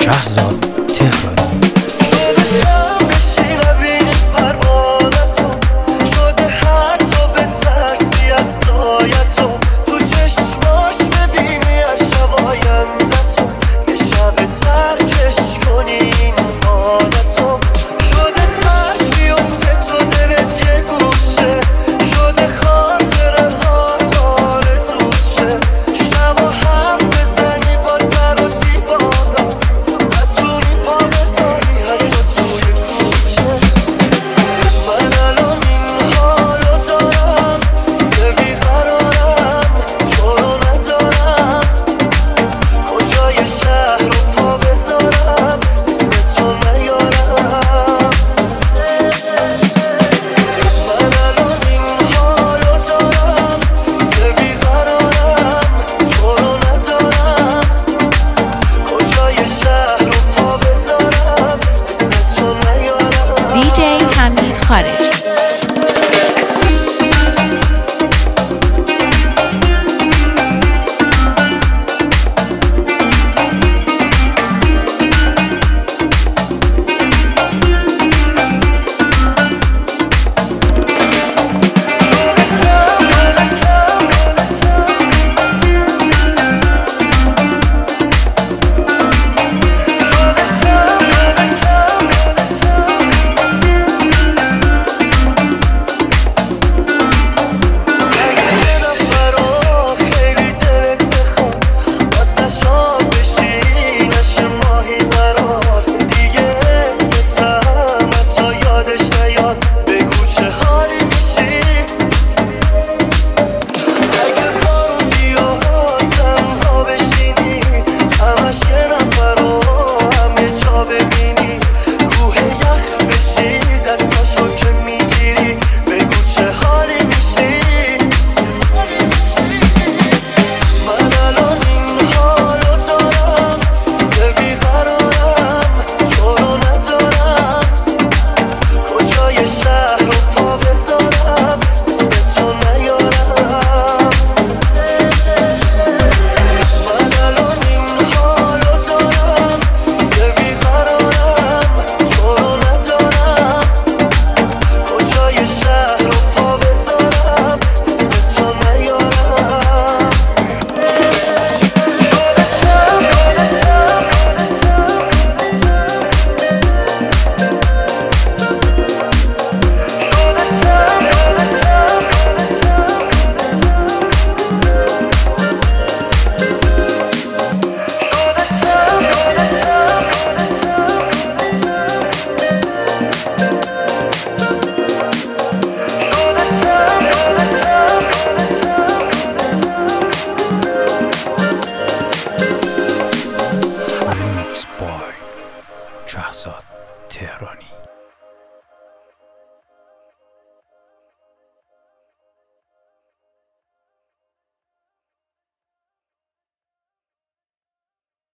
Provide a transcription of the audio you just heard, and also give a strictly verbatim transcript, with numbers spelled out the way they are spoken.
شهرزاد تهرانی. شده شب بشی نبینی پروانتو، شده حتی به ترسی از سایتو، تو چشماش ببینی از شب آیندتو، یه شب ترکش کنی این عادتو. شده ترک بیفته تو دلت یه گوشه، شده خاطره هات آرزوشه، شبا حرف بزنی با در و دیوانا، نتونی پا بذاری حتی توی کوچه. من الان این حالو دارم که بیقرارم، تو رو ندارم، کجای شهر رو پا بذارم اسم تو نیارم. من الان این حالو دارم که بیقرارم، تو رو ندارم، کجای شهر رو پا بذارم اسم تو نیارم. دیجی حمید خارجی. شهرزاد تهرانی.